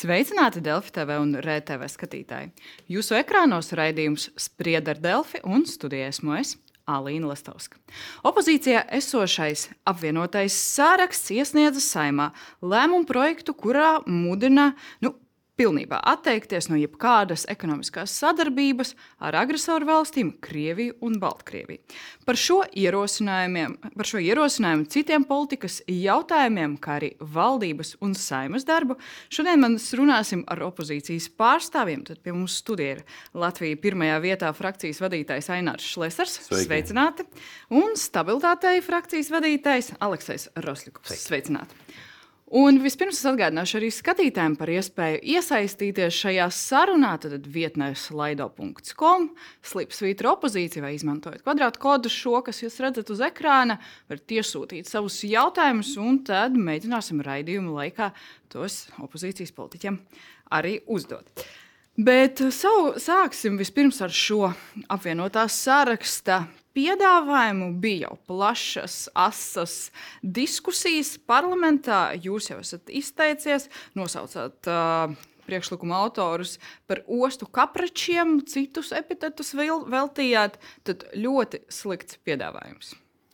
Sveicināti Delfi TV un RTV skatītāji. Jūsu ekrānos raidījums Sprieda ar Delfi un studijā esmu es, Alīna Lestovska. Opozīcijā esošais apvienotais saraksts iesniedza Saeimā lēmumu projektu, kurā mudina pilnībā atteikties no jebkādas ekonomiskās sadarbības ar agresoru valstīm Krieviju un Baltkrieviju. Par šo ierosinājumu citiem politikas jautājumiem, kā arī valdības un Saeimas darbu, šodien mēs runāsim ar opozīcijas pārstāvjiem. Tad pie mums studijā ir Latvija pirmajā vietā frakcijas vadītājs Ainārs Šlesers. Sveicināti! Un stabilitātei frakcijas vadītājs Aleksejs Rosļikovs. Sveicināti! Un vispirms es atgādināšu arī skatītājiem par iespēju iesaistīties šajā sarunā. Tad vietnē slaido.com, slīpsvītra opozīcija vai izmantojot kvadrātu kodu šo, kas jūs redzat uz ekrāna, varat iesūtīt savus jautājumus un tad mēģināsim raidījumu laikā tos opozīcijas politiķiem arī uzdot. Bet sāksim vispirms ar šo apvienotā saraksta piedāvājumu. Bija jau plašas, asas diskusijas parlamentā. Jūs jau esat izteicies, nosaucāt priekšlikuma autorus par ostu kapračiem, citus epitetus veltījāt. Tad ļoti slikts piedāvājums.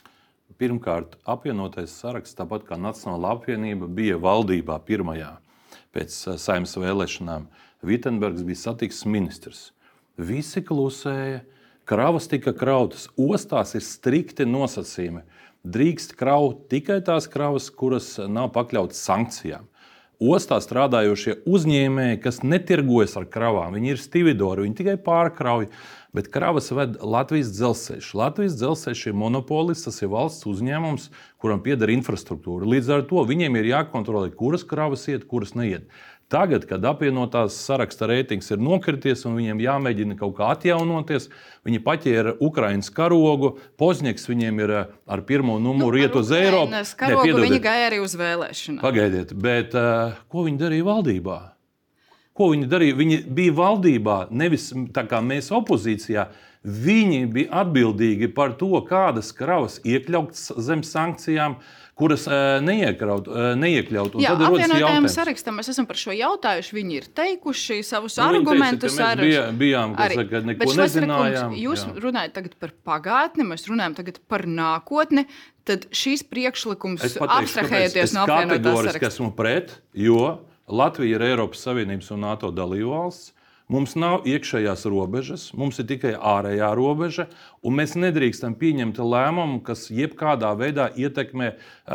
Pirmkārt, apvienotais saraksts, tāpat kā Nacionālā apvienība, bija valdībā pirmajā pēc Saeimas vēlēšanām. Vitenbergs bija satiksmes ministrs. Visi klusēja. Kravas tika krautas. Ostās ir strikti nosacījumi. Drīkst kraut tikai tās kravas, kuras nav pakļautas sankcijām. Ostā strādājošie uzņēmēji, kas netirgojas ar kravām, viņi ir stividori, viņi tikai pārkrauj, bet kravas ved Latvijas dzelzceļš. Latvijas dzelzceļš ir monopolists, tas ir valsts uzņēmums, kuram pieder infrastruktūra. Līdz ar to viņiem ir jākontrolē, kuras kravas iet, kuras neiet. Tagad, kad apvienotās saraksta reitings ir nokrities un viņiem jāmēģina kaut kā atjaunoties, viņi paķēra Ukrainas karogu, Pozņeks viņiem ir ar pirmo numuru iet uz Eiropu. Viņi gāja arī uz vēlēšanām. Pagaidiet, bet ko viņi darīja valdībā? Ko viņi darīja? Viņi bija valdībā, nevis tā kā mēs opozīcijā. Viņi bija atbildīgi par to, kādas kravas iekļautas zem sankcijām, kuras neiekļaut. Jā, apvienotajam sarakstam mēs esam par šo jautājuši. Viņi ir teikuši savus argumentus. Mēs bijām, kas saka, neko nezinājām. Jūs runājat tagad par pagātni, mēs runājam tagad par nākotni. Tad šīs priekšlikums abstrahējoties no apvienotās saraksta. Es kategoriski esmu pret, jo Latvija ir Eiropas Savienības un NATO dalībvalsts. Mums nav iekšējās robežas, mums ir tikai ārējā robeža, un mēs nedrīkstam pieņemt lēmumu, kas jebkādā veidā ietekmē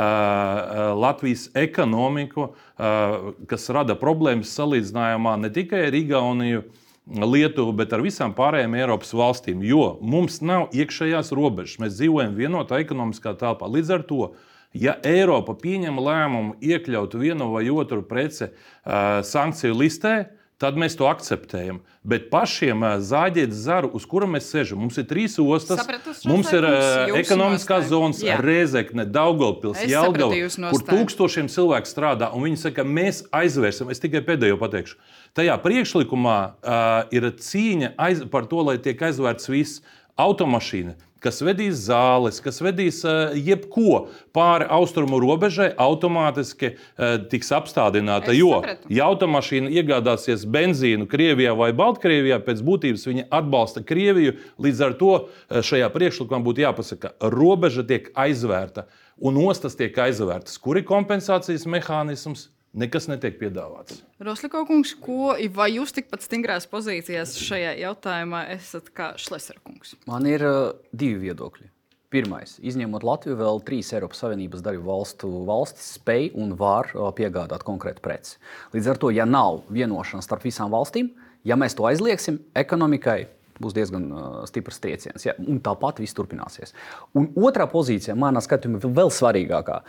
Latvijas ekonomiku, kas rada problēmas salīdzinājumā ne tikai ar Igauniju, Lietuvu, bet ar visām pārējām Eiropas valstīm, jo mums nav iekšējās robežas. Mēs dzīvojam vienotā ekonomiskā telpā. Līdz ar to, ja Eiropa pieņem lēmumu iekļaut vienu vai otru preci sankciju listē, tad mēs to akceptējam. Bet pašiem zāģēt zaru, uz kura mēs sežam. Mums ir 3 ostas, mums ir ekonomiskās zonas, Rēzekne, Daugavpils, Jelgava, kur tūkstošiem cilvēku strādā, un viņi saka, mēs aizvērsim. Es tikai pēdējo pateikšu. Tajā priekšlikumā ir cīņa par to, lai tiek aizvērts viss automašīna, kas vedīs zāles, kas vedīs jebko pāri austrumu robežai, automātiski tiks apstādināta. Jo, ja automašīna iegādāsies benzīnu Krievijā vai Baltkrievijā, pēc būtības viņa atbalsta Krieviju, līdz ar to šajā priekšlikumā būtu jāpasaka, robeža tiek aizvērta un ostas tiek aizvērtas. Kur ir kompensācijas mehānisms? Nekas netiek piedāvāts. Rosļikov kungs, vai jūs tikpat stingrās pozīcijās šajā jautājumā esat kā Šlesera kungs? Man ir 2 viedokļi. Pirmais, izņemot Latviju, vēl 3 Eiropas Savienības dalību valstis spēj un var piegādāt konkrētu preci. Līdz ar to, ja nav vienošanās starp visām valstīm, ja mēs to aizliegsim, ekonomikai būs diezgan stiprs trieciens. Ja? Un tāpat viss turpināsies. Un otrā pozīcija, manā skatījumā, vēl svarīgākā,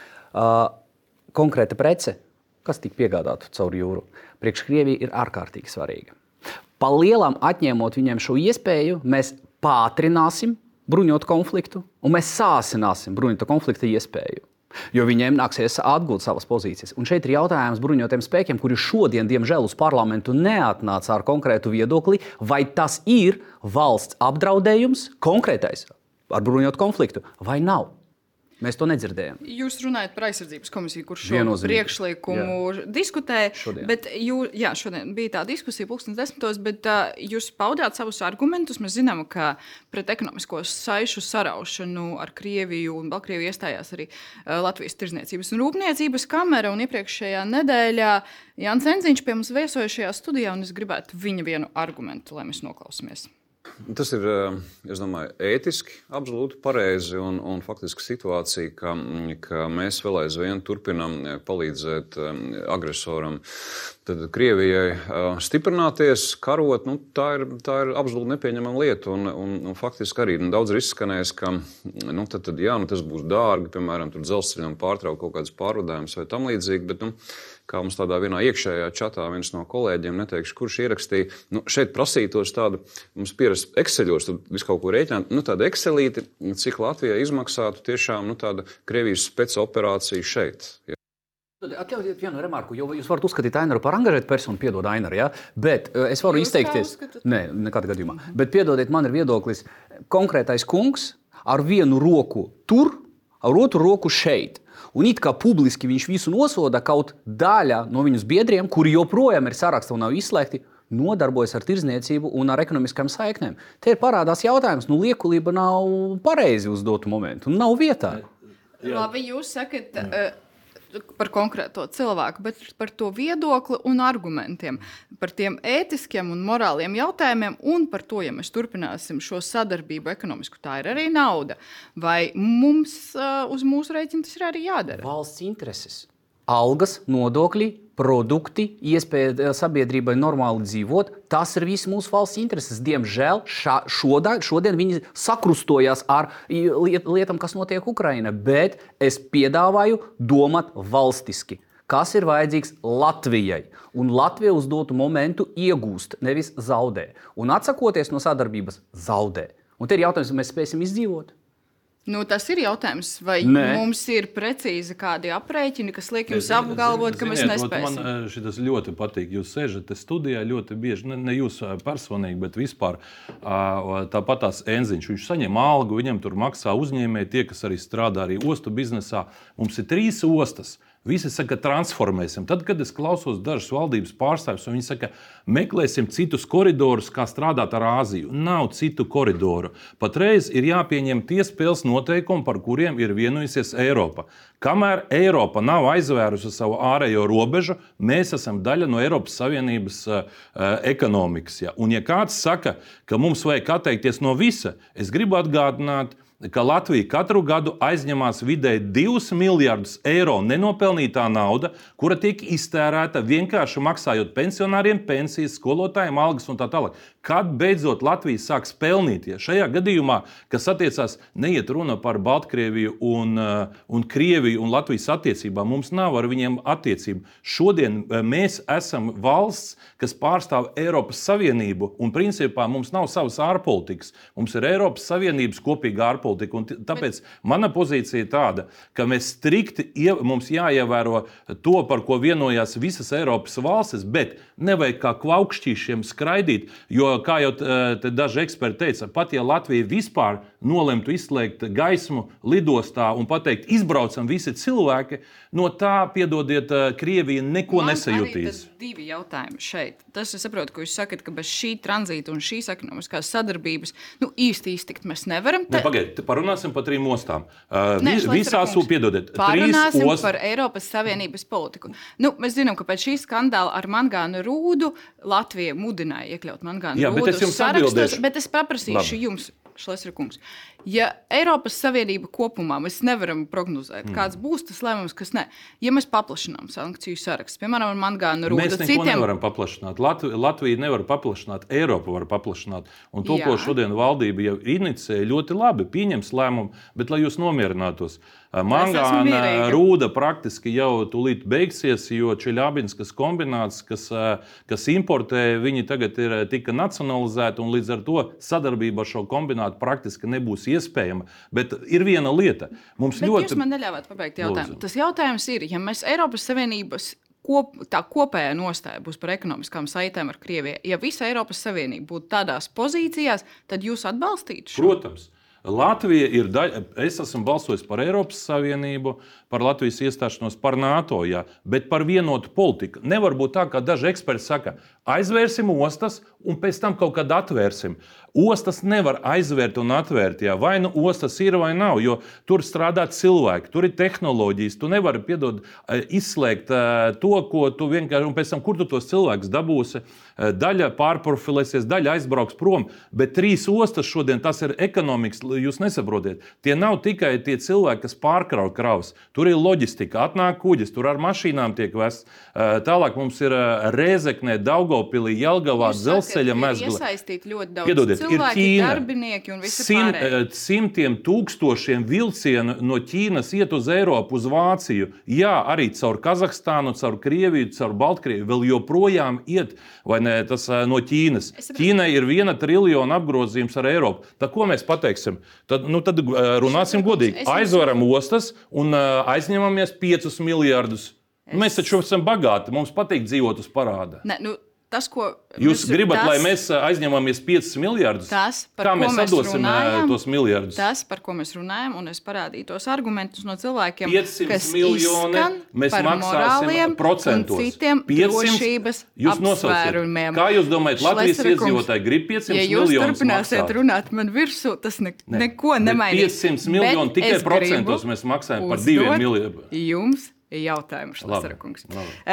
konkrēta prece, kas tika piegādāta caur jūru, priekš Krievija ir ārkārtīgi svarīga. Pa lielam atņemot viņiem šo iespēju, mēs pātrināsim bruņotu konfliktu un mēs sāsināsim bruņotu konflikta iespēju, jo viņiem nāksies atgūt savas pozīcijas. Un šeit ir jautājums bruņotiem spēkiem, kuri šodien, diemžēl, uz parlamentu neatnāca ar konkrētu viedokli, vai tas ir valsts apdraudējums konkrētais ar bruņotu konfliktu vai nav. Mēs to nedzirdējam. Jūs runājat par aizsardzības komisiju, kur šo Viennozīmīgi. priekšlikumu diskutēja. Šodien. Bet šodien bija tā diskusija 10:10, bet jūs paudāt savus argumentus. Mēs zinām, ka pret ekonomisko saišu saraušanu ar Krieviju un Baltkrieviju iestājās arī Latvijas Tirdzniecības un Rūpniecības kamera. Un iepriekšējā nedēļā Jānis Enziņš pie mums viesoja šajā studijā, un es gribētu viņa vienu argumentu, lai mēs noklausāmies. Tas ir, es domāju, ētiski absolūti pareizi un faktiski situācija, ka mēs vēl aizvien turpinam palīdzēt agresoram. Tad Krievijai stiprināties, karot, tā ir absolūti nepieņemama lieta. Un faktiski arī daudz ir izskanējis, ka tas būs dārgi, piemēram, tur dzelzceļam pārtraukt kaut kādas pārvadājumus vai tam līdzīgi, bet kā mums tādā vienā iekšējā čatā viens no kolēģiem, neteikšu, kurš ierakstīja, šeit prasītos tādu, mums pierast Exceļos, tad visu kaut ko rēķināt, tāda Excelīti, cik Latvijai izmaksātu tiešām, tāda Krievijas specooperācija šeit. Ja. Atļaujiet vienu remarku, jo jūs varat uzskatīt Ainaru par angažētu personu, piedod Ainaru, ja? Bet es varu izteikties. Nē, nekādā gadījumā. Bet piedodiet, man ir viedoklis, konkrētais kungs ar vienu roku tur, ar otru roku šeit. Un it kā publiski viņš visu nosoda, kaut daļa no viņus biedriem, kuri joprojām ir sarakstā un nav izslēgti, nodarbojas ar tirdzniecību un ar ekonomiskām saiknēm. Te ir parādās jautājums, liekulība nav pareizi uz dotu momentu un nav vietā. Labi, jūs sakat par konkrēto cilvēku, bet par to viedokli un argumentiem, par tiem ētiskiem un morāliem jautājumiem un par to, ja mēs turpināsim šo sadarbību ekonomisku, tā ir arī nauda. Vai mums uz mūsu rēķina tas ir arī jādara? Valsts intereses. Algas, nodokļi, produkti, iespēja sabiedrībai normāli dzīvot, tas ir viss mūsu valsts intereses. Diemžēl šodien viņi sakrustojās ar lietām, kas notiek Ukrainā, bet es piedāvāju domāt valstiski. Kas ir vajadzīgs Latvijai? Un Latvija uz dotu momentu iegūst, nevis zaudē. Un atsakoties no sadarbības, zaudē. Un te ir jautājums, vai mēs spēsim izdzīvot? Tas ir jautājums, vai mums ir precīzi kādi aprēķini, kas liek jums apgalvot, ka mēs nespēsim. Man šis ļoti patīk. Jūs sēžat studijā ļoti bieži, ne jūs personīgi, bet vispār tāpat tās Enziņš. Viņš saņem algu, viņam tur maksā uzņēmēji, tie, kas arī strādā arī ostu biznesā. Mums ir 3 ostas. Visi saka, transformēsim. Tad, kad es klausos dažus valdības pārstāvjus, viņi saka, meklēsim citus koridorus, kā strādāt ar Āziju. Nav citu koridoru. Patreiz ir jāpieņem tie spēles noteikumi, par kuriem ir vienojusies Eiropa. Kamēr Eiropa nav aizvērusi savu ārējo robežu, mēs esam daļa no Eiropas Savienības ekonomikas. Ja? Un ja kāds saka, ka mums vajag atteikties no visa, es gribu atgādināt, ka Latvija katru gadu aizņemās vidēji 2 miljardus eiro nenopelnītā nauda, kura tiek iztērēta vienkārši maksājot pensionāriem pensijas, skolotājiem algas un tā tālāk. Kad beidzot Latvija sāks pelnīt? Ja šajā gadījumā, kas attiecās, neiet runa par Baltkrieviju un Krieviju un Latvijas attiecībām, mums nav ar viņiem attiecību. Šodien mēs esam valsts, kas pārstāv Eiropas Savienību, un principā mums nav savas ārpolitikas. Mums ir Eiropas Savienības kopīga ārpolitika. Un tāpēc mana pozīcija ir tāda, ka mēs strikti mums jāievēro to, par ko vienojās visas Eiropas valstis, bet nevajag kā kvaukšķīšiem skraidīt, jo, kā jau daži eksperti teica, pat ja Latvija vispār nolemtu izslēgt gaismu lidostā un pateikt, izbraucam visi cilvēki, no tā, piedodiet, Krievija neko nesajūtīs. Man arī 2 jautājumi šeit. Tas es saprotu, ka jūs sakat, ka bez šī tranzīta un šīs ekonomiskās sadarbības īsti iztikt mēs nevaram. Pagaidiet, parunāsim par 3 ostām. Visās, piedodiet, 3 ostas. Parunāsim par Eiropas Savienības politiku. Mēs zinām, ka pēc šī skandāla ar mangānu rūdu Latvija mudināja iekļaut mangānu rūdu sarakstos, bet es paprasīšu jums, Šlesera kungs. Ja Eiropas Savienība kopumā mēs nevaram prognozēt, kāds būs tas lēmums, kas ne. Ja mēs paplašinām sankciju sarakstu, piemēram, ar mangānu rūdu, mēs neko nevaram paplašināt. Latvija nevar paplašināt, Eiropa var paplašināt. Un to, ko šodien valdība jau inicēja, ļoti labi pieņems lēmumu, bet lai jūs nomierinātos. Mangāna rūda praktiski jau tūlīt beigsies, jo Čeļabinskas kombināts, kas importē, viņi tagad ir tika nacionalizēti, un līdz ar to sadarbība ar šo kombinātu praktiski nebūs iespējama. Bet ir viena lieta. Jūs man neļāvāt pabeigt jautājumu. Tas jautājums ir, ja mēs Eiropas Savienības tā kopējā nostāja būs par ekonomiskām saitēm ar Krieviju, ja visa Eiropas Savienība būtu tādās pozīcijās, tad jūs atbalstītu šo? Protams. Latvija ir daļa, es esmu balsojis par Eiropas Savienību, par Latvijas iestāšanos par NATO, jā, bet par vienotu politiku. Nevar būt tā, kā daži eksperti saka, aizvērsim ostas un pēc tam kaut kad atvērsim. Ostas nevar aizvērt un atvērt, jā. Vai nu ostas ir vai nav, jo tur strādā cilvēki, tur ir tehnoloģijas, tu nevari izslēgt to, ko tu vienkārši, un pēc tam, kur tu tos cilvēkus dabūsi, daļa pārprofilēsies, daļa aizbrauks prom, bet 3 ostas šodien, tas ir ekonomikas, jūs nesaprotiet. Tie nav tikai tie cilvēki, kas pārkrauj kravas. Tur ir loģistika, atnāk kuģis, tur ar mašīnām tiek vests. Tālāk mums ir Rēzeknē, Daugavpilī, Jelgavā, dzelzceļa mezgla. Iesaistīt ļoti daudz cilvēki, darbinieki un visi pārējie. Simtiem tūkstošiem vilcienu no Ķīnas iet uz Eiropu, uz Vāciju. Jā, arī caur Kazahstānu, caur Krieviju, caur Baltkrieviju vēl joprojām iet, vai ne, tas no Ķīnas. Ķīnai ir 1 triljona apgrozījums ar Eiropu. Tad ko mēs pateiksim? Tad runāsim godīgi. Aizvaram ostas un aizņemamies 5 miljardus. Mēs taču esam bagāti, mums patīk dzīvot uz parāda. Tas, ko jūs gribat, lai mēs aizņemamies 5 miljardus? Kā mēs atdosim tos miljardus? Tas, par ko mēs runājam, un es parādīju tos argumentus no cilvēkiem, 500 kas miljoni mēs maksāsim procentos. Un citiem drošības apsvērumiem. Kā jūs domājat, Latvijas iedzīvotāji grib 500 miljonus maksāt? Ja jūs turpināsiet runāt man virsū, tas neko nemainīs. 500 miljoni tikai procentos mēs maksājam par 2 miljoniem. Jums jautājumu, Šlesera kungs.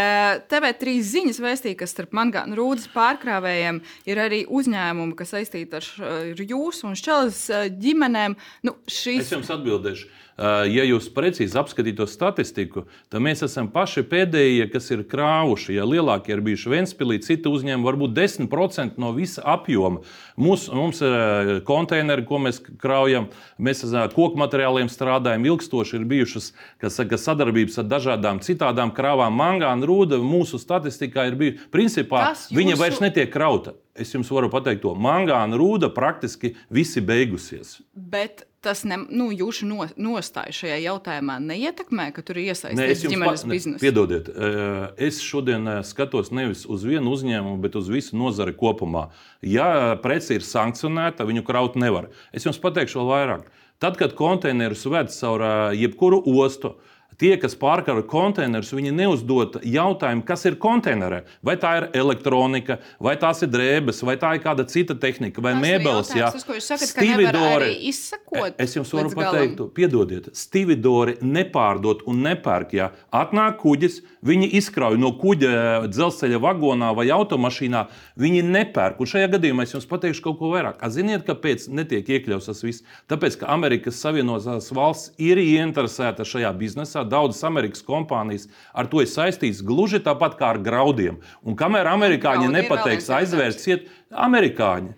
TV3 ziņas vēstīja, ka starp mangānu rūdas pārkrāvējiem ir arī uzņēmumi, kas saistīti ar jūsu un Šķeles ģimenēm. Es jums atbildēšu. Ja jūs precīzi apskatītos statistiku, tad mēs esam paši pēdējie, kas ir krāvuši. Ja lielākie ir bijuši Ventspilī, citi uzņēmumi varbūt 10% no visa apjoma. Mums ir konteineri, ko mēs kraujam, mēs koku materiāliem strādājam, ilgstoši ir bijušas sadarbības ar dažādām citādām krāvām. Mangāna rūda mūsu statistikā ir bijusi. Principā viņa vairs netiek krauta. Es jums varu pateikt to. Mangāna rūda praktiski visi beigusies. Bet tas jūsu nostāja šajā jautājumā neietekmē, ka tur ir iesaistīts ģimenes biznesa? Piedodiet, es šodien skatos nevis uz vienu uzņēmumu, bet uz visu nozari kopumā. Ja prece ir sankcionēta, viņu kraut nevar. Es jums pateikšu vēl vairāk. Tad, kad konteinerus ved caur jebkuru ostu, tie, kas pārkara konteinerus, viņi neuzdod jautājumu, kas ir konteinerē. Vai tā ir elektronika, vai tās ir drēbes, vai tā ir kāda cita tehnika, vai mēbeles. Tas, ko jūs sakat, ka nevar arī izsakot. Es jums varu pateikt, piedodiet, Stividori nepārdod un nepērk. Ja atnāk kuģis, viņi izkrauj no kuģa dzelzceļa vagonā vai automašīnā, viņi nepērk. Un šajā gadījumā es jums pateikšu kaut ko vairāk. Ziniet, kāpēc netiek iekļauts tas viss? Tāpēc, ka Amerikas Savienotās valsts ir ieinteresēta šajā biznesā. Daudzas Amerikas kompānijas ar to ir saistītas gluži tāpat kā ar graudiem. Un kamēr amerikāņi nepateiks aizvērsiet, amerikāņi,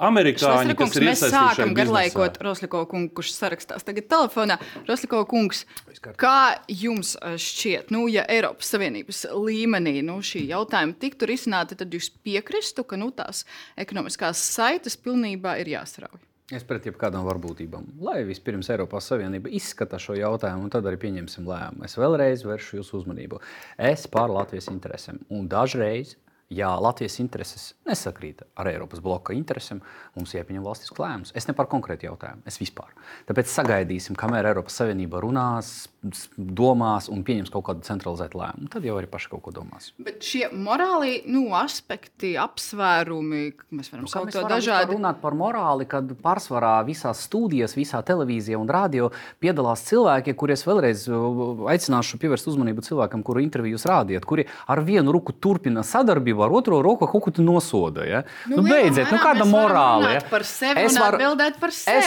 kas ir iesaistīti šajā biznesā. Mēs sākam garlaikot Rosļikova kungu, kurš sarakstās tagad telefonā. Rosļikova kungs, kā jums šķiet, ja Eiropas Savienības līmenī šī jautājuma tiktu risināti, tad jūs piekristu, ka tās ekonomiskās saites pilnībā ir jāsarauj? Es pret jebkādām varbūtībām. Lai vispirms Eiropas Savienība izskata šo jautājumu, un tad arī pieņemsim lēmumu. Es vēlreiz vēršu jūsu uzmanību. Es par Latvijas interesēm. Un dažreiz, ja Latvijas intereses nesakrīt ar Eiropas bloka interesēm, mums jāpieņem valstisks lēmums. Es ne par konkrētu jautājumu, es vispār. Tāpēc sagaidīsim, kamēr Eiropas Savienība runās, domās un pieņems kaut kādu centralizētu lēmumu. Tad jau arī paši kaut ko domās. Bet šie morāli aspekti, apsvērumi, mēs varam saukt to dažādi. Runāt par morāli, kad pārsvarā visās studijas, visā televīzijā un radio piedalās cilvēki, kuri es vēlreiz aicināšu pievērst uzmanību cilvēkam, kuru intervijus rādījāt, kuri ar vienu roku turpina sadarbību, ar otro roku kaut ko nosoda. Ja? Beidziet, kāda morāli. Ja? Par sevi un atbildēt par sevi.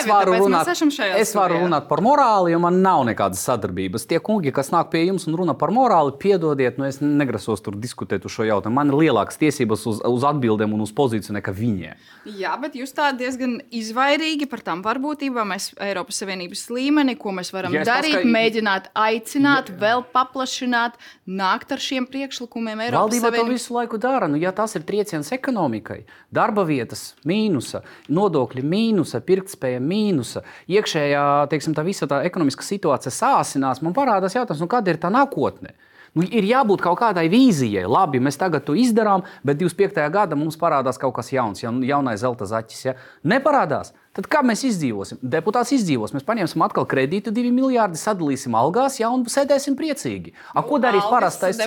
Es varu runāt par morāli, jo man nav nekādas sadarbības. Tie kungi, kas nāk pie jums un runā par morāli, piedodiet, es negrasos tur diskutēt uz šo jautājumu. Man ir lielākas tiesības uz atbildēm un uz pozīciju nekā viņiem. Jā, bet jūs tā diezgan izvairīgi par tām varbūtībām. Mēs Eiropas Savienības līmeni, ko mēs varam darīt, mēģināt aicināt, vēl paplašināt, nākt ar šiem priekšlikumiem Eiropas Savienības. Valdība to visu laiku dara. Ja tas ir trieciens ekonomikai, darba vietas mīnusa, nodokļi mīnusa, pirktspēja mīnusa, iekšējā, tā visa tā ekonomiskā situācija sāsinās, man parādās jautājums, kāda ir tā nākotne? Ir jābūt kaut kādai vīzijai. Labi, mēs tagad to izdarām, bet 25. gada mums parādās kaut kas jauns, jaunais zelta zaķis. Ja? Neparādās. Tad kā mēs izdzīvosim? Deputāts izdzīvos. Mēs paņemsim atkal kredītu 2 miljārdi, sadalīsim algās, ja, un sēdēsim priecīgi. Ko darīs parastais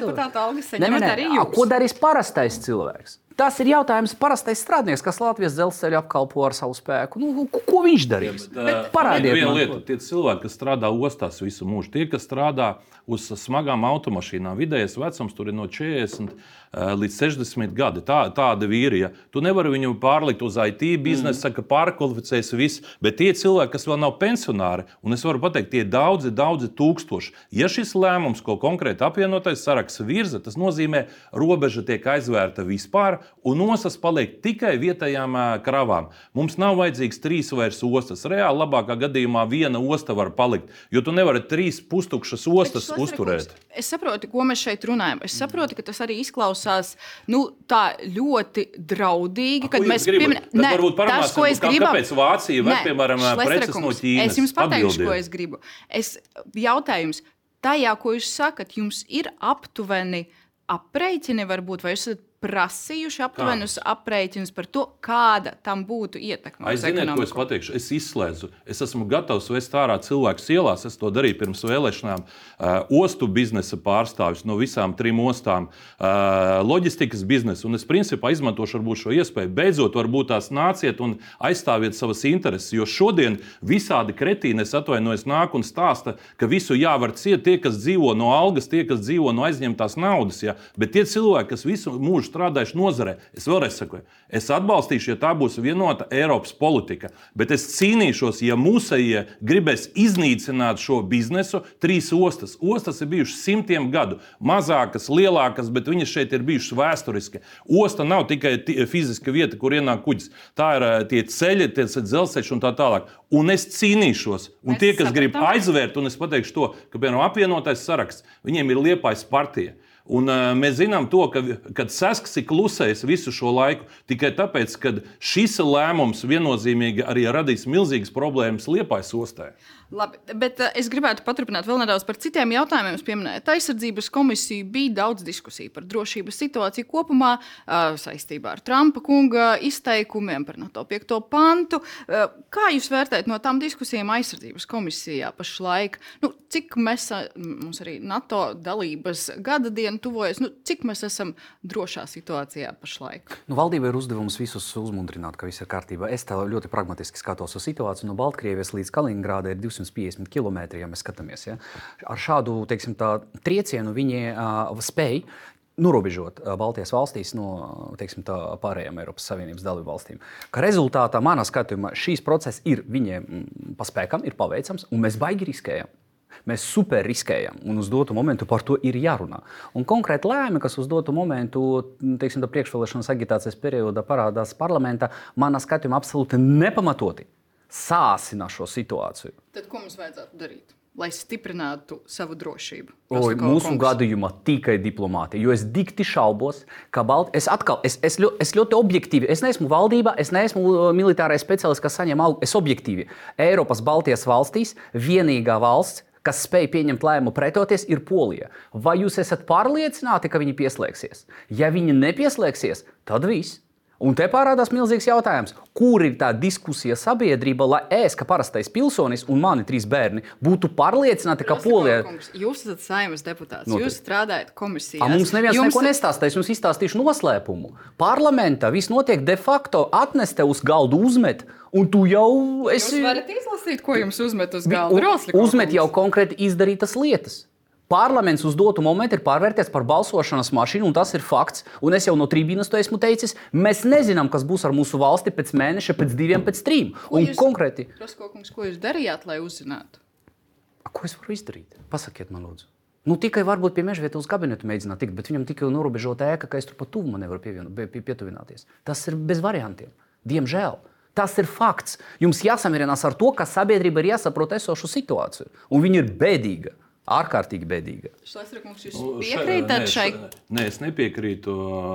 cilvēks? Ko darīs parastais cilvēks? Tas ir jautājums parastais strādnieks, kas Latvijas dzelzceļu apkalpo ar savu spēku. Ko viņš darīs? Parādiet vienu lietu. Tie cilvēki, kas strādā ostās visu mūžu, tie, kas strādā uz smagām automašīnām, vidējais vecums tur ir no 40 līdz 60 gadi. Tāda vīri. Ja. Tu nevari viņu pārlikt uz IT biznesu, ka pārkvalificēs viss, bet tie cilvēki, kas vēl nav pensionāri, un es varu pateikt, tie daudzi tūkstoši. Ja šis lēmums, ko konkrēti apvienotais saraksts virza, tas nozīmē, robeža tiek aizvērta vispār, un ostas paliek tikai vietējām kravām. Mums nav vajadzīgs 3 vairs ostas. Reāli labākā gadījumā 1 osta var palikt, jo tu nevari 3 pustukšas ostas uzturēt. Es saprotu, ko mēs šeit runājam. Es saprotu, ka tas arī izklausās tā ļoti draudīgi, kad mēs pieminam, kāpēc Vācija var, piemēram, preces no Ķīnas. Es jums pateikšu, ko es gribu. Jautājums, tajā, ko jūs sakat, jums ir aptuveni aprēķini varbūt, vai jūs esat prasījuši aptuvenus aprēķinus par to, kāda tam būtu ietekme uz ekonomiku? Ziniet, ko es pateikšu? Es izslēdzu. Es esmu gatavs vest ārā cilvēkus ielās. Es to darīju pirms vēlēšanām. Ostu biznesa pārstāvis no visām 3 ostām, loģistikas biznesa. Un es principā izmantošu varbūt šo iespēju. Beidzot, varbūt tās nāciet un aizstāviet savas intereses. Jo šodien visādi kretīni, es atvainojos, nāk un stāsta, ka visu jāvar ciet tie, kas dzīvo no algas, tie, kas dzīvo no aizņemtās naudas. Ja? Bet tie cilvēki, kas visu mūžu strādājuši nozarē. Es vēlreiz saku, es atbalstīšu, ja tā būs vienota Eiropas politika, bet es cīnīšos, ja mūsējie gribēs iznīcināt šo biznesu. 3 ostas. Ostas ir bijušas 100 gadu. Mazākas, lielākas, bet viņas šeit ir bijušas vēsturiski. Osta nav tikai fiziska vieta, kur ienāk kuģis. Tā ir tie ceļi, tie dzelzceļi un tā tālāk. Un es cīnīšos. Un tie, kas grib aizvērt, un es pateikšu to, ka, piemēram, apvienotais saraksts, viņiem ir Liepājas partija. Un mēs zinām to, ka kad Sasks ir klusējis visu šo laiku tikai tāpēc, ka šis lēmums viennozīmīgi arī radīs milzīgas problēmas Liepājas ostā. Labi, bet es gribētu paturpināt vēl nedaudz par citiem jautājumiem. Jūs pieminējāt, aizsardzības komisija bija daudz diskusiju par drošības situāciju kopumā saistībā ar Trumpa kunga izteikumiem par NATO 5. pantu. Kā jūs vērtējat no tām diskusijām aizsardzības komisijā pašlaik? Cik mums arī NATO dalības gada diena tuvojas, cik mēs esam drošā situācijā pašlaik? Valdība ir uzdevums visus uzmundrināt, ka viss ir kārtībā. Es tā ļoti pragmatiski skatos uz situāciju. No Baltkrievijas līdz Kaliningrādai ir 250 km, ja mēs skatāmies. Ja? Ar šādu, teiksim, triecienu viņi spēj norobežot Baltijas valstīs no, teiksim, pārējām Eiropas Savienības dalību valstīm. Ka rezultātā, manā skatījumā, šīs process ir viņiem pa spēkam, ir paveicams, un mēs baigi riskējam. Mēs super riskējam, un uz dotu momentu par to ir jārunā. Un konkrēti lēmi, kas uz dotu momentu, teiksim, priekšvēlēšanas agitācijas periodā parādās parlamentā, manā skatījumā absolūti nepamatoti sāsina šo situāciju. Tad ko mums vajadzētu darīt, lai stiprinātu savu drošību? Mūsu gadījumā tikai diplomātija, jo es dikti šaubos, ka es ļoti objektīvi, es neesmu valdībā, es neesmu militārais speciālists, kas saņem algu, es objektīvi. Eiropas Baltijas valstīs vienīgā valsts, kas spēj pieņemt lēmumu pretoties, ir Polija. Vai jūs esat pārliecināti, ka viņi pieslēgsies? Ja viņi nepieslēgsies, tad viss. Un te parādās milzīgs jautājums, kur ir tā diskusija sabiedrība, lai es, kā parastais pilsonis un mani 3 bērni, būtu pārliecināti, ka Polija... Jūs esat Saeimas deputāts, jūs strādājat komisijās. Mums neviens neko nestāstīs, jums izstāstīšu noslēpumu. Parlamentā viss notiek de facto, atnes tev uz galdu uzmet, un tu jau esi... Jūs varat izlasīt, ko jums uzmet uz galdu? Uzmet jau konkrēti izdarītas lietas. Parlaments uz dotu momentu ir pārvērties par balsošanas mašīnu, un tas ir fakts. Un es jau no tribīnas to esmu teicis, mēs nezinām, kas būs ar mūsu valsti pēc mēneša, pēc 2, pēc 3. Konkrēti. Kraskokungs, ko jūs darījāt, lai uzzinātu? Ko es varu izdarīt? Pasakiet man, lūdzu. Tikai varbūt pie Mežvietas kabineta mēģināt tikt, bet viņam tikai norobežota ēka, ka es tur pat tuvu man nevaru pietuvināties. Tas ir bez variantiem. Diemžēl. Tas ir fakts. Jums jāsamierinās ar to, ka sabiedrība ir jāsaprot esošu situāciju. Un viņa ir bēdīga. Ārkārtīgi bēdīga. Šlesrakungs, jūs piekrītat šai? Nē, es nepiekrītu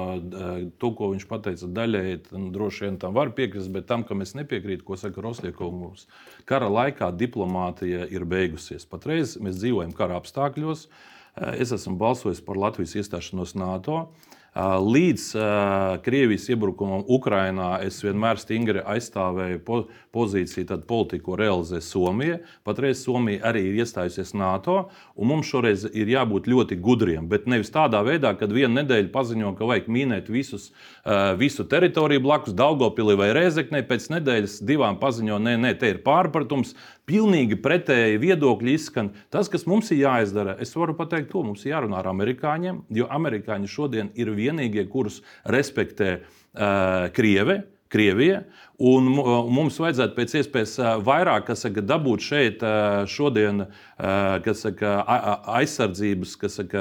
to, ko viņš pateica daļai. Droši vien tam var piekrist, bet tam, kam es nepiekrītu, ko saka Rosļiekungs, kara laikā diplomātija ir beigusies. Patreiz mēs dzīvojam kara apstākļos. es esmu balsojis par Latvijas iestāšanos NATO. Līdz Krievijas iebrukumam Ukrainā es vienmēr stingri aizstāvēju pozīciju, tad politiku, ko realizē Somija. Patreiz Somija arī ir iestājusies NATO, un mums šoreiz ir jābūt ļoti gudriem. Bet nevis tādā veidā, kad vienu nedēļu paziņo, ka vajag mīnēt visu teritoriju blakus Daugavpilī vai Rēzeknei, pēc nedēļas 2 paziņo, nē, te ir pārpratums. Pilnīgi pretēji viedokļi izskan. Tas, kas mums ir jāizdara, es varu pateikt to, mums ir jārunā ar amerikāņiem, jo amerikāņi šodien ir vienīgie, kurus respektē Krievija, un mums vajadzētu pēc iespējas vairāk, dabūt šeit šodien, aizsardzības,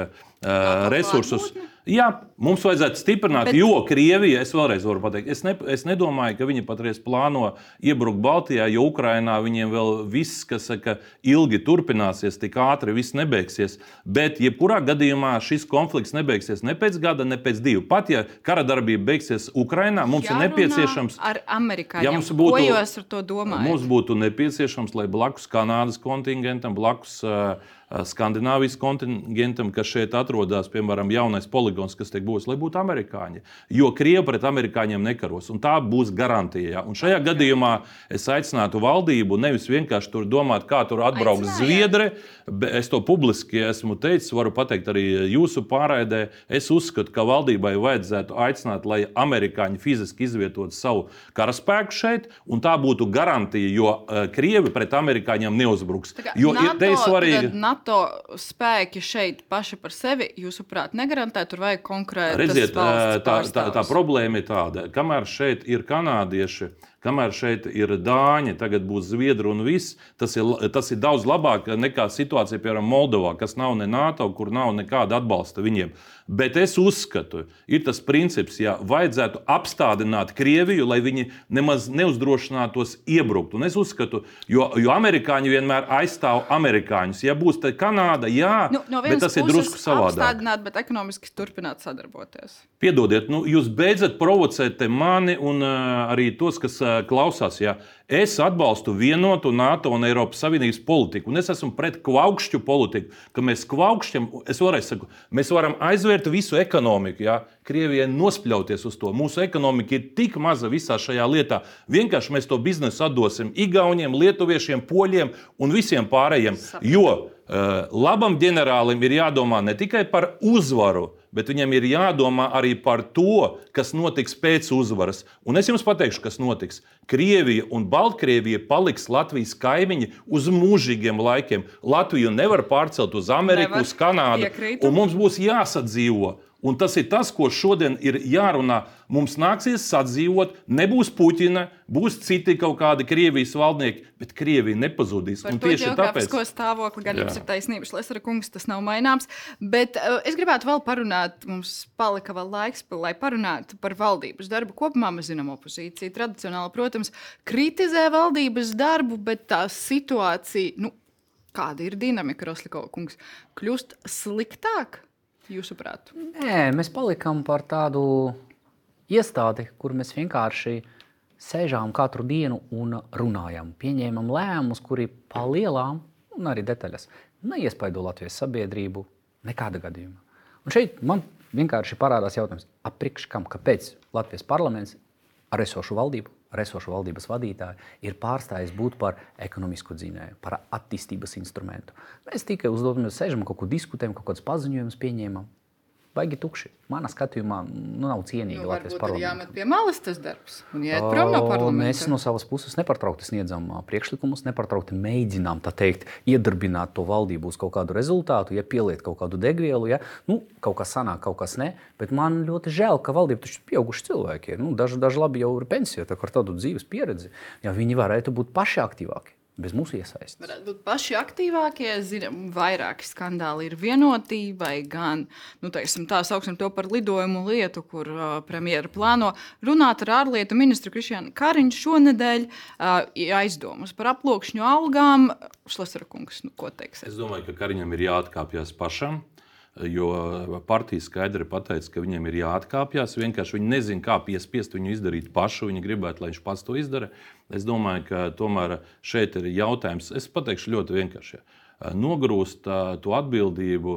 resursus. Jā, mums vajadzētu stiprināt, jo Krievija, es vēlreiz varu pateikt, es nedomāju, ka viņi patreiz plāno iebrukt Baltijā, jo Ukrainā viņiem vēl viss, ilgi turpināsies, tik ātri viss nebeigsies. Bet jebkurā gadījumā šis konflikts nebeigsies ne pēc gada, ne pēc 2. Pat ja kara darbība beigsies Ukrainā, mums ir nepieciešams. Ar amerikāņiem, ko jūs ar to domājat? Mums būtu nepieciešams, lai blakus Kanādas kontingentam, blakus Skandināvijas kontingentam, kas šeit atrodas, piemēram, jaunais poligons, kas tiek būs, lai būtu amerikāņi. Jo Krievi pret amerikāņiem nekaros, un tā būs garantija. Un šajā gadījumā es aicinātu valdību nevis vienkārši tur domāt, kā tur atbraukt zviedri. Es to publiski esmu teicis, varu pateikt arī jūsu pārraidē. Es uzskatu, ka valdībai vajadzētu aicināt, lai amerikāņi fiziski izvietotu savu karaspēku šeit, un tā būtu garantija, jo Krievi pret amerikāņiem neuzbruks. Jo NATO, ir svarīgi. NATO spēki šeit paši par sevi, jūsuprāt, negarantē, tur vajag konkrētas valsts pārstāvus. Tā problēma ir tāda, kamēr šeit ir kanādieši, kamēr šeit ir dāņi, tagad būs zviedri un viss, tas ir daudz labāk nekā situācija, piemēram, Moldovā, kas nav ne NATO, kur nav nekāda atbalsta viņiem. Bet es uzskatu, ir tas princips, ja vajadzētu apstādināt Krieviju, lai viņi nemaz neuzdrošinātos iebrukt. Un es uzskatu, jo amerikāņi vienmēr aizstāv amerikāņus. Ja būs te Kanāda, jā, bet tas ir drusku savādāk. Apstādināt, bet ekonomiski turpināt sadarboties. Piedodiet, jūs beidzat provocēt te mani un arī tos, kas klausās. Ja. Es atbalstu vienotu NATO un Eiropas Savienības politiku, un es esmu pret kvaukšķu politiku, ka mēs kvaukšķam, es vēlreiz saku, mēs varam aizvērt visu ekonomiku, ja? Krievijai nospļauties uz to. Mūsu ekonomika ir tik maza visā šajā lietā. Vienkārši mēs to biznesu atdosim Igauniem, Lietuviešiem, Poļiem un visiem pārējiem, jo labam ģenerālim ir jādomā ne tikai par uzvaru, bet viņam ir jādomā arī par to, kas notiks pēc uzvaras. Un es jums pateikšu, kas notiks. Krievija un Baltkrievija paliks Latvijas kaimiņi uz mūžīgiem laikiem. Latviju nevar pārcelt uz Ameriku, uz Kanādu, un mums būs jāsadzīvo. Un tas ir tas, ko šodien ir jārunā. Mums nāksies sadzīvot, nebūs Puķina, būs citi kaut kādi Krievijas valdnieki, bet Krievija nepazudīs. Par to ģeogrāfisko stāvokli gan jums ir taisnība, Šlesera kungs, tas nav maināms. Bet es gribētu vēl parunāt, mums palika vēl laiks, lai parunātu par valdības darbu. Kopumā mēs zinām opozīciju. Tradicionāli, protams, kritizē valdības darbu, bet tā situācija, kāda ir dinamika, Roslikova kungs, kļūst sliktāk? Jūsuprāt? Nē, mēs palikām par tādu iestādi, kur mēs vienkārši sēžām katru dienu un runājam. Pieņēmam lēmumus, kuri pa lielām un arī detaļas neiespaido Latvijas sabiedrību nekāda gadījumā. Un šeit man vienkārši parādās jautājums, apriekš kam, kāpēc Latvijas parlaments ar esošu valdību, ar esošu valdības vadītāju ir pārstājis būt par ekonomisku dzinēju, par attīstības instrumentu. Mēs tikai uzdodamies, sēžam, kaut ko diskutējam, kaut kādus paziņojumus pieņēmam. Baigi tukši. Manā skatījumā nav cienīgi Latvijas parlamentu. Varbūt ir jāmet pie malas tas darbs un jāiet prom no parlamenta. Mēs no savas puses nepārtraukti sniedzam priekšlikumus, nepārtraukti mēģinām, tā teikt, iedarbināt to valdību uz kaut kādu rezultātu, ja pieliet kaut kādu degvielu, ja kaut kas sanāk, kaut kas ne. Bet man ļoti žēl, ka valdība taču pieauguši cilvēki ir. Daži labi jau ir pensijā, tā kā ar tādu dzīves pieredzi. Ja viņi varētu būt paši aktīvāki. Bez mūsu iesaistes. Varētu būt paši aktīvākie, zinām, vairāki skandāli ir vienoti, vai gan, tā sauksim to par lidojumu lietu, kur premjera plāno runāt ar ārlietu ministru Krišjānu Kariņu šonedēļ, aizdomas par aploksņu algām. Šlesera kungs, ko teiks? Es domāju, ka Kariņam ir jāatkāpjas pašam. Jo partija skaidri pateica, ka viņiem ir jāatkāpjas. Vienkārši viņi nezina, kā piespiest viņu izdarīt pašu. Viņi gribētu, lai viņš pats to izdara. Es domāju, ka tomēr šeit ir jautājums. Es pateikšu ļoti vienkārši. Nogrūst to atbildību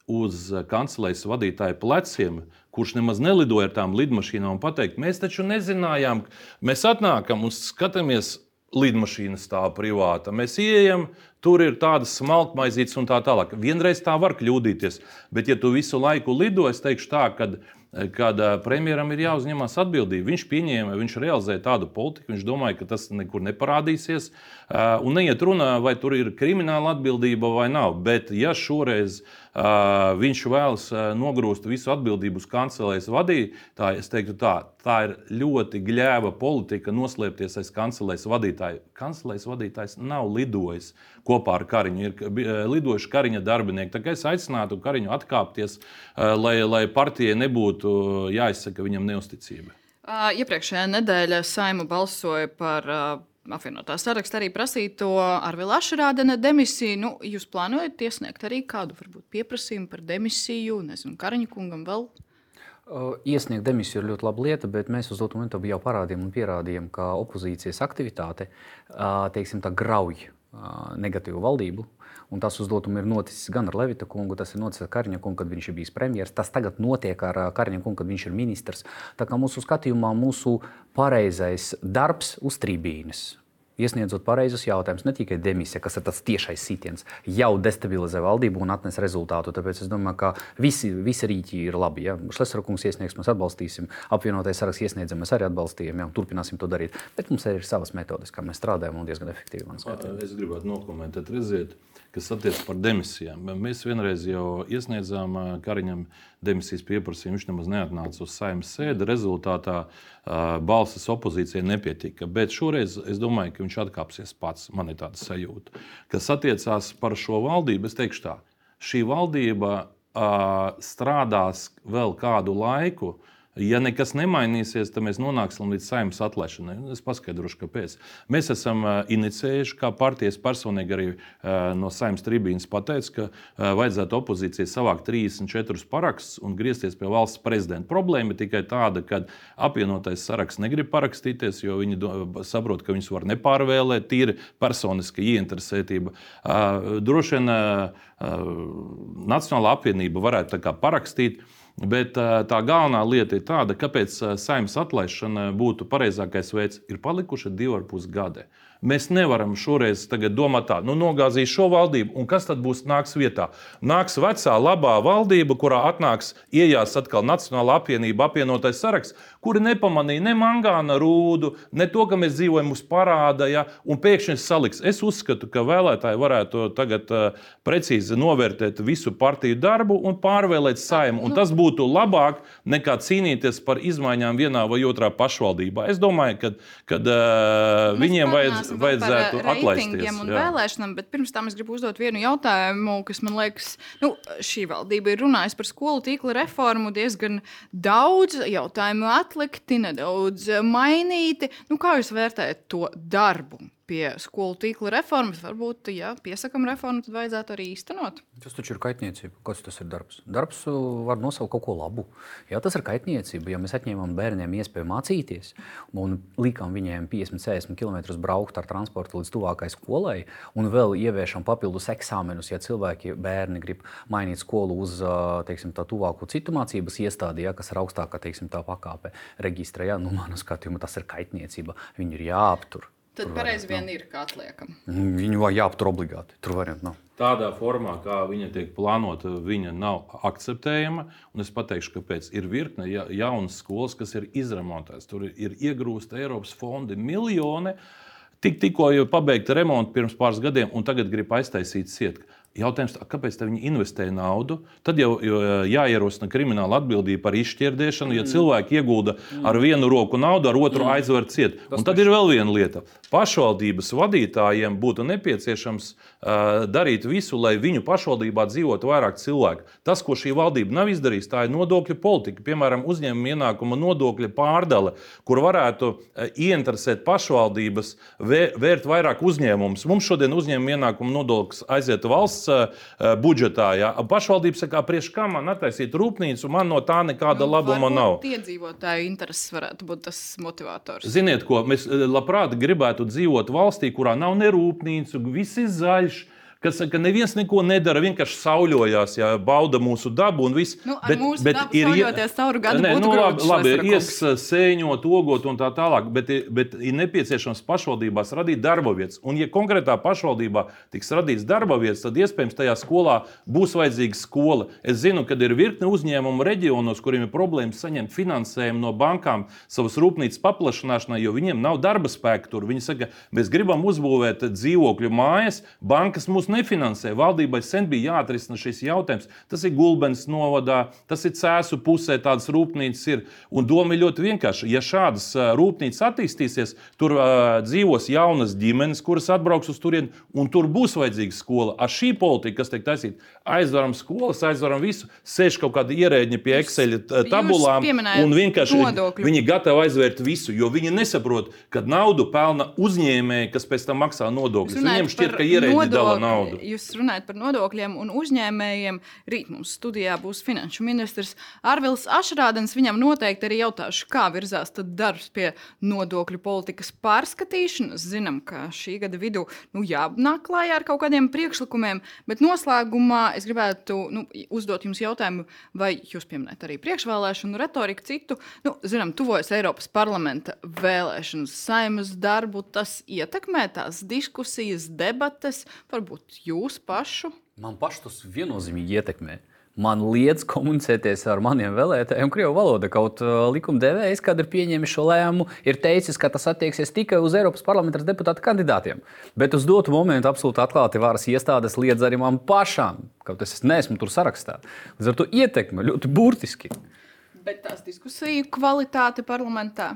uz kancelējas vadītāju pleciem, kurš nemaz nelidoja ar tām lidmašīnām un pateikt, mēs taču nezinājām, mēs atnākam un skatāmies, lidmašīna stāv privāta. Mēs ieejam, tur ir tādas smalkmaizītes un tā tālāk. Vienreiz tā var kļūdīties, bet ja tu visu laiku lido, es teikšu tā, kad premjeram ir jāuzņemās atbildība. Viņš pieņēma, viņš realizēja tādu politiku, viņš domāja, ka tas nekur neparādīsies. Un neiet runā, vai tur ir krimināla atbildība vai nav. Bet ja šoreiz viņš vēlas nogrūst visu atbildību uz kancelējas vadītāju, es teiktu tā ir ļoti gļēva politika noslēpties aiz kancelējas vadītāju. Kancelējas vadītājs nav lidojis kopā ar Kariņu, ir lidojuši Kariņa darbinieki. Tā kā es aicinātu Kariņu atkāpties, lai partijai nebūtu jāizsaka viņam neusticība. Iepriekšējā nedēļā Saeima balsoja par apvienotā saraksta arī prasīto Arvila Ašerādena demisiju. Jūs plānojat iesniegt arī kādu varbūt pieprasījumu par demisiju, nezinu, Kariņa kungam vēl? Iesniegt demisiju ir ļoti laba lieta, bet mēs uz dotu momentu jau parādījām un pierādījām, ka opozīcijas aktivitāte, teiksim tā, grauj negatīvu valdību. Un tas uz dotumu ir noticis gan ar Levita kungu, tas ir noticis ar Kariņa kungu, kad viņš ir bijis premjers. Tas tagad notiek ar Kariņa kungu, kad viņš ir ministrs. Tā kā mūsu skatījumā mūsu pareizais darbs uz tribīnes, iesniedzot pareizus jautājumus, ne tikai demisija, kas ir tas tiešais sitiens, jau destabilizē valdību un atnes rezultātu. Tāpēc es domāju, ka visi rīķi ir labi. Ja? Šlesera kungs iesniegs, mēs atbalstīsim. Apvienotais saraksts iesniedzam, mēs arī atbalstījām. Ja? Turpināsim to darīt. Bet mums ir savas metodes, kā mēs strādājam un diezgan efektīvi. Es gribētu nokomentēt, redziet, kas attiec par demisijām. Mēs vienreiz jau iesniedzām Kariņam demisijas pieprasījumu. Viņš nemaz neatnāca uz Saeimas sēdi. Rezultātā balsis opozīcijai nepietika. Bet šoreiz es domāju, ka viņš atkāpsies pats. Man ir tāda sajūta. Kas attiecās par šo valdību, es teikšu tā. Šī valdība strādās vēl kādu laiku. Ja nekas nemainīsies, tad mēs nonāksim līdz Saeimas atlaišanai. Es paskaidrošu, kāpēc. Mēs esam inicējuši, kā partijas personīgi arī no Saeimas tribīnes pateica, ka vajadzētu opozīcijai savākt 34 parakstus un griezties pie valsts prezidenta. Problēma ir tikai tāda, ka apvienotais saraksts negrib parakstīties, jo viņi saprot, ka viņus var nepārvēlēt, tīri personiska ieinteresētība. Droši vien Nacionālā apvienība varētu tā kā parakstīt. Bet tā galvenā lieta ir tāda, kāpēc Saeimas atlaišana būtu pareizākais veids. Ir palikuši 2,5 gadi. Mēs nevaram šoreiz domāt tā, nogāzīs šo valdību, un kas tad būs nāks vietā? Nāks vecā, labā valdība, kurā atnāks iejās atkal Nacionālā apvienība, apvienotais saraksts, kuri nepamanīja ne mangāna rūdu, ne to, ka mēs dzīvojam uz parāda, ja, un pēkšņi saliks. Es uzskatu, ka vēlētāji varētu tagad precīzi novērtēt visu partiju darbu un pārvēlēt Saeimu, un tas būtu labāk nekā cīnīties par izmaiņām vienā vai otrā pašvaldībā. Es domāju, ka viņiem vajadzētu atlaisties. Un vēlēšanām, bet pirms tam es gribu uzdot vienu jautājumu, kas man liekas, šī valdība ir runājusi par skolu tīkla reformu diezgan daudz, jautājumu atlikti, nedaudz mainīti. Kā jūs vērtējat to darbu pie skolu tīkla reformas? Varbūt, ja piesakam reformu, tad vajadzētu arī īstenot. Tas taču ir kaitniecība. Kas tas ir darbs? Darbs var nosaukt kaut ko labu. Jā, tas ir kaitniecība. Ja mēs atņēmām bērniem iespēju mācīties un likām viņiem 50-60 km braukt ar transportu līdz tuvākai skolai un vēl ieviešam papildus eksāmenus, ja cilvēki, bērni grib mainīt skolu uz, teiksim, tā tuvāku citu mācības iestādi, ja, kas ir augstākā, teiksim, tā pakāpe reģistra, ja, manu skatījumu, tas ir kaitniecība. Viņi ir jāaptur. Tad pareizi vien ir, kā atliekam. Viņu vajag jāaptur obligāti. Tur variantu nav. Tādā formā, kā viņa tiek plānota, viņa nav akceptējama. Un es pateikšu, kāpēc. Ir virkne jaunas skolas, kas ir izremontētas. Tur ir iegrūsta Eiropas fondi miljoni. Tikko jau pabeigta remonta pirms pāris gadiem, un tagad grib aiztaisīt sietku. Jautājums, kāpēc viņi investē naudu? Tad jau jāierosina krimināla atbildība par izšķirdēšanu, ja cilvēki iegulda ar vienu roku naudu, ar otru aizver ciet. Un tad ir vēl viena lieta. Pašvaldības vadītājiem būtu nepieciešams darīt visu, lai viņu pašvaldībā dzīvotu vairāk cilvēku. Tas, ko šī valdība nav izdarījusi, tā ir nodokļu politika. Piemēram, uzņēmuma ienākuma nodokļa pārdale, kur varētu ieinteresēt pašvaldības vērt vairāk uzņēmumus. Mums šodien uzņēmuma ienākuma nodoklis aiziet valsts budžetā. Ja? Pašvaldības saka, priekš kā man attaisīt rūpnīcu, man no tā nekāda labuma nav. Iedzīvotāju intereses varētu būt tas motivators. Ziniet ko, mēs labprāt gribētu dzīvot valstī, kurā nav ne rūpnīcu, viss ir zaļš, ka neviens neko nedara, vienkārši sauļojās, ja bauda mūsu dabu un viss. Ar mūsu dabu sauļoties cauri gadu būtu grūti. Labi, sēņot, ogot un tā tālāk, bet ir nepieciešams pašvaldībās radīt darba vietas. Un ja konkrētā pašvaldībā tiks radīts darba vietas, tad iespējams tajā skolā būs vajadzīga skola. Es zinu, ka ir virkne uzņēmumu reģionos, kuriem ir problēmas saņemt finansējumu no bankām savas rūpnīcas paplašināšanai, jo viņiem nav darba spēka tur. Viņi saka, mēs gribam uzbūvēt dzīvokļu mājas, bankas mūs nefinansē. Valdībai sen bija jāatrisina šis jautājums. Tas ir Gulbenes novadā, tas ir Cēsu pusē, tādas rūpnīcas ir. Un doma ir ļoti vienkārša. Ja šādas rūpnīcas attīstīsies, tur dzīvos jaunas ģimenes, kuras atbrauks uz turieni, un tur būs vajadzīga skola. Ar šī politika, kas tiek taisīta, aizvaram skolas, aizvaram visu, sēž kaut kādi ierēģi pie Excel tabulām, un vienkārši viņi gatavi aizvērt visu, jo viņi nesaprot, ka naudu pelna uzņēmēji, kas pēc tam maksā nodokļus. Viņiem šķiet, ka ierēģi dala naudu. Jūs runājat par nodokļiem un uzņēmējiem. Rīt mums studijā būs finanšu ministrs Arvils Ašrādens. Viņam noteikti arī jautāšu, kā virzās tad darbs pie nodokļu politikas pārskatīšanas. Zinām, ka šī gada vidū jānāk klājā ar kaut kādiem priekšlikumiem, bet noslēgumā es gribētu uzdot jums jautājumu, vai jūs pieminējat arī priekšvēlēšanu retoriku citu. Zinām, tuvojas Eiropas parlamenta vēlēšanas, Saeimas darbu, tas ietekmē tās diskusijas, debates, varbūt jūs pašu? Man pašu tas viennozīmīgi ietekmē. Man liedz komunicēties ar maniem vēlētājiem krievu valoda. Kaut likumdevējs, kad ir pieņēmis šo lēmumu, ir teicis, ka tas attieksies tikai uz Eiropas parlamenta deputātu kandidātiem. Bet uz dotu momentu absolūti atklāti varas iestādes liedz arī man pašām, kaut es neesmu tur sarakstā. Līdz ar to ietekme ļoti burtiski. Bet tās diskusiju kvalitāte parlamentā?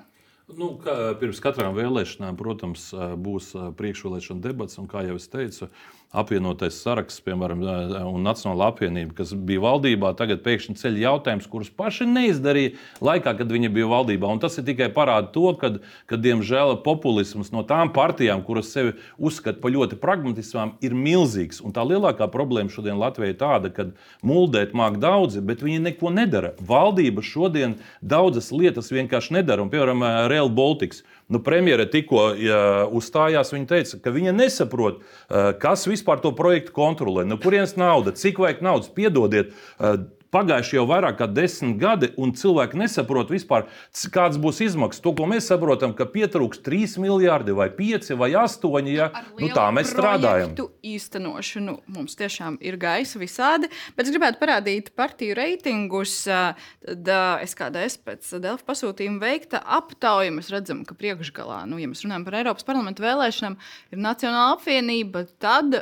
Pirms katrām vēlēšanām, protams, būs priekšvēlēšana debats, un, kā jau es teicu, apvienotais saraksts, piemēram, un Nacionālā apvienība, kas bija valdībā, tagad pēkšņi ceļ jautājumus, kurus paši neizdarīja laikā, kad viņi bija valdībā. Un tas ir tikai parāda to, ka diemžēl, populisms no tām partijām, kuras sevi uzskata par ļoti pragmatismām, ir milzīgs. Un tā lielākā problēma šodien Latvijai ir tāda, ka muldēt māk daudzi, bet viņi neko nedara. Valdība šodien daudzas lietas vienkārši nedara. Un, piemēram, Rail Baltics. Premjere tikko uzstājās, viņa teica, ka viņa nesaprot, kas vispār to projektu kontrolē, no kurienes nauda, cik vajag naudas, piedodiet. Pagājuši jau vairāk kā 10 gadi, un cilvēki nesaprot vispār, kāds būs izmaksas. To, ko mēs saprotam, ka pietrūks 3 miljārdi vai 5 vai 8, ja tā mēs strādājam. Projektu īstenošanu mums tiešām ir gaisa visādi, bet es gribētu parādīt partiju reitingus. Tad SKDS pēc Delfi pasūtījuma veikta aptauja. Mēs redzam, ka priekšgalā, ja mēs runājam par Eiropas parlamentu vēlēšanām, ir Nacionālā apvienība, tad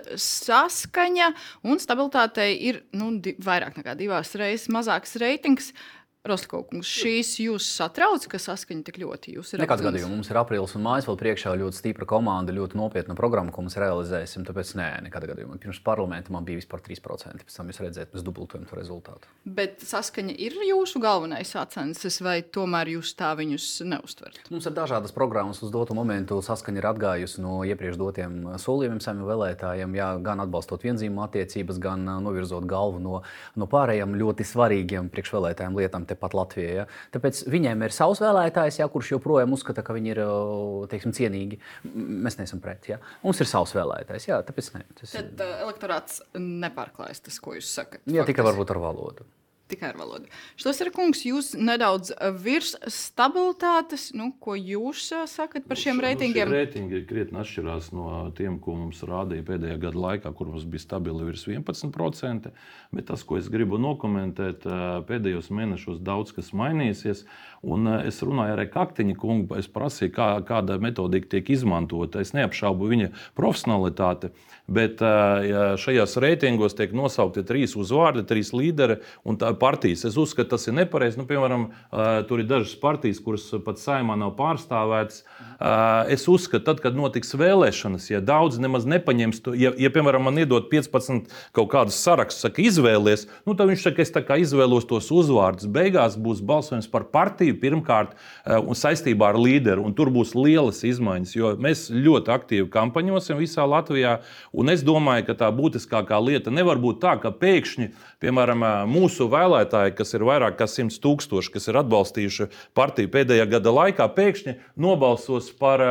Saskaņa un Stabilitātei ir vairāk nekā 2 reizes mazāks reitings. Rostkaukungs, šīs jūs satrauc, ka Saskaņa tik ļoti jūs ir? Nekāds gadījums. Mums ir aprīlis un mājas vēl priekšā ļoti stipra komanda, ļoti nopietna programma, ko mēs realizēsim. Tāpēc nekādā gadījumā. Pirms parlamenta man bija vispār 3%. Pēc tam jūs redzēt, mēs dubultojam to rezultātu. Bet Saskaņa ir jūsu galvenais sacenses, vai tomēr jūs tā viņus neuztverat? Mums ir dažādas programmas. Uz dotu momentu Saskaņa ir atgājusi no iepriekš dotiem solījumiem saviem vēlētājiem, gan atbalstot vienzīmu attiecības, gan novirzot galvu no pārējiem ļoti svarīgiem priekšvēlētājiem lietām pat Latvijā. Ja? Tāpēc viņiem ir savs vēlētājs, kurš joprojām uzskata, ka viņi ir cienīgi. Mēs neesam pret. Ja? Mums ir savs vēlētājs. Jā, tāpēc ne. Tad elektorāts nepārklājas tas, ko jūs sakat? Jā, tikai varbūt ar valodu. Tikai ar valodu. Šlesera kungs, jūs nedaudz virs stabilitātes, ko jūs sakat par šiem reitingiem? Šie reitingi krietni atšķirās no tiem, ko mums rādīja pēdējā gada laikā, kur mums bija stabili virs 11%. Bet tas, ko es gribu nokomentēt, pēdējos mēnešos daudz kas mainīsies. Un es runāju ar Kaktiņa kungu, es prasīju, kāda metodika tiek izmantota. Es neapšaubu viņa profesionalitāti, bet šajās reitingos tiek nosaukti 3 uzvārdi, 3 līderi un partijas. Es uzskatu, tas ir nepareizi. Piemēram, tur ir dažas partijas, kuras pat Saeimā nav pārstāvētas. Es uzskatu, tad, kad notiks vēlēšanas, ja daudz nemaz nepaņems to, ja piemēram, man iedod 15 kaut kādus sarakstus, saka, izvēlies, tad viņš saka, es tā kā izvēlos tos uzvārdus. Beigās būs balsojums par partiju pirmkārt un saistībā ar līderu, un tur būs lielas izmaiņas, jo mēs ļoti aktīvi kampaņosim visā Latvijā, un es domāju, ka tā būtiskākā lieta nevar būt tā, ka pēkšņi, piemēram, mūsu vēlētāji, kas ir vairāk kā 100 000, kas ir atbalstījuši partiju pēdējā gada laikā, pēkšņi nobalsos par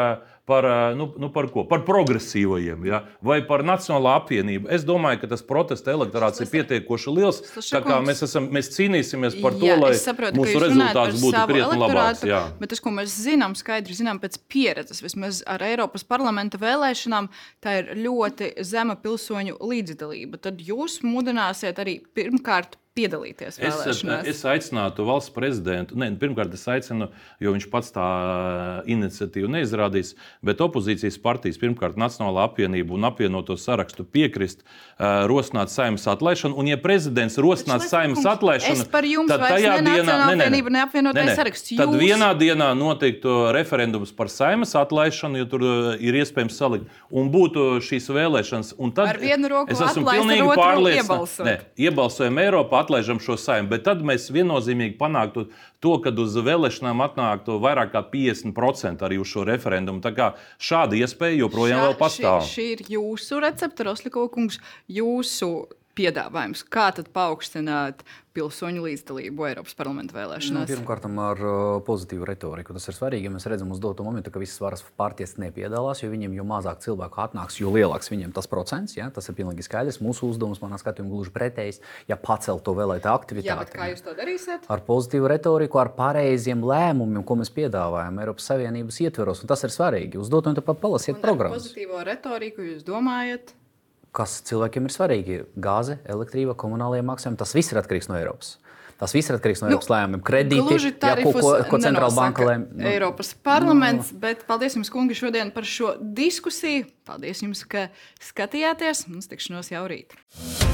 par ko? Par progresīvajiem, ja? Vai par Nacionālo apvienību. Es domāju, ka tas protesta elektorāts ir pietiekoši liels. Tā kā mēs cīnīsimies par to, lai mūsu rezultāts būtu krietni labāks. Bet tas, ko mēs zinām, skaidri zinām pēc pieredzes, vismaz ar Eiropas parlamenta vēlēšanām, tā ir ļoti zema pilsoņu līdzdalība. Tad jūs mudināsiet arī pirmkārt piedalīties vēlēšanās? Es aicinātu valsts prezidentu, pirmkārt es aicinu, jo viņš pats tā iniciatīvu neizrādīs, bet opozīcijas partijas, pirmkārt Nacionālā apvienība un apvienoto sarakstu piekrist, rosināt Saeimas atlaišanu, un ja prezidents rosinās Saeimas atlaišanu, tad tajā dienā, tad vienā dienā notiktu referendums par Saeimas atlaišanu, jo tur ir iespējams salikt, un būtu šīs vēlēšanas, un tad ar vienu roku es esmu pilnīgi pārliecināts, iebalsojam Eiropā, atlaižam šo Saeimu, bet tad mēs viennozīmīgi panāktu to, kad uz vēlēšanām atnāktu vairāk kā 50% arī uz šo referendumu. Tā kā šāda iespēja joprojām vēl pastāv. Šī ir jūsu recepte, Rosļikova kungs, jūsu piedāvājums. Kā tad paaugstināt pilsoņu līdzdalību Eiropas parlamenta vēlēšanās? Pirmkārt, ar pozitīvu retoriku. Tas ir svarīgi, ja mēs redzam uz doto momentu, ka visas varas partijas nepiedalās, jo viņiem, jo mazāk cilvēku atnāks, jo lielāks viņiem tas procents. Ja? Tas ir pilnīgi skaidrs. Mūsu uzdevums, manā skatījumā, gluži pretējs, ja pacelt to vēlētāju aktivitāti. Jā, bet kā jūs to darīsiet? Ar pozitīvu retoriku, ar pareiziem lēmumiem, ko mēs piedāvājam Eiropas Savienības ietveros. Un tas ir svarīgi. Uz doto momentu palasiet programmas. Pozitīvo retoriku jūs domājat? Kas cilvēkiem ir svarīgi? Gāze, elektrība, komunālie maksājumi. Tas viss ir atkarīgs no Eiropas. Tas viss ir atkarīgs no Eiropas lēmumiem. Kredīti, ko centrāla banka lēma. Eiropas parlaments, bet paldies jums, kungi, šodien par šo diskusiju. Paldies jums, ka skatījāties. Mums tikšanos jau rīt.